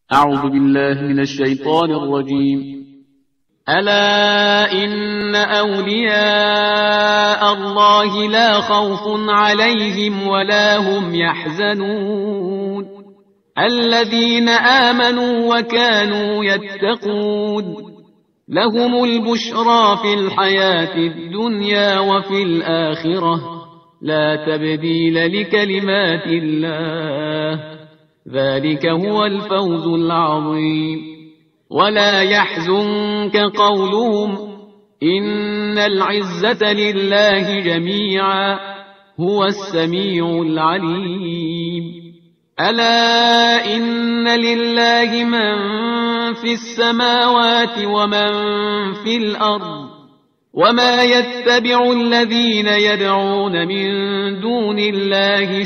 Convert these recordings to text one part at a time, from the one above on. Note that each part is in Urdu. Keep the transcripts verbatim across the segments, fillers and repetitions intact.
أعوذ بالله من الشيطان الرجيم. ألا إن أولياء الله لا خوف عليهم ولا هم يحزنون الذين آمنوا وكانوا يتقون لهم البشرى في الحياة الدنيا وفي الآخرة لا تبديل لكلمات الله ذلك هو الفوز العظيم. ولا يحزنك قولهم إن العزة لله جميعا هو السميع العليم. ألا إن لله من في السماوات ومن في الأرض وما يتبع الذين يدعون من دون الله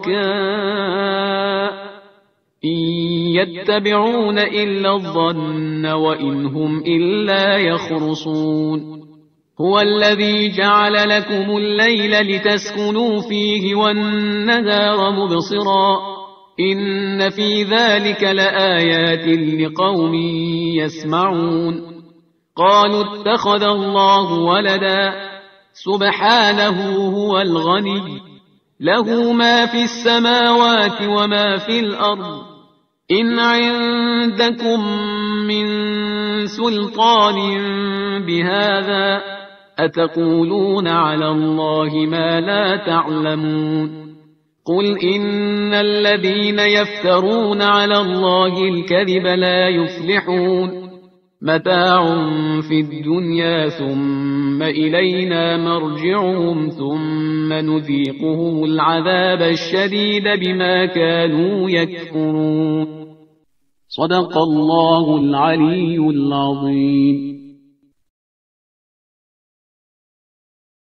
شركاء إن يتبعون إلا الظن وإن هم إلا يخرصون. هو الذي جعل لكم الليل لتسكنوا فيه والنهار مبصرا إن في ذلك لآيات لقوم يسمعون. قالوا اتخذ الله ولدا سبحانه هو الغني له ما في السماوات وما في الأرض إن عندكم من سلطان بهذا أتقولون على الله ما لا تعلمون. قل إن الذين يفترون على الله الكذب لا يفلحون متاع في الدنيا ثم إلينا مرجعهم ثم نذيقهم العذاب الشديد بما كانوا يكفرون. صدق الله العلي العظيم.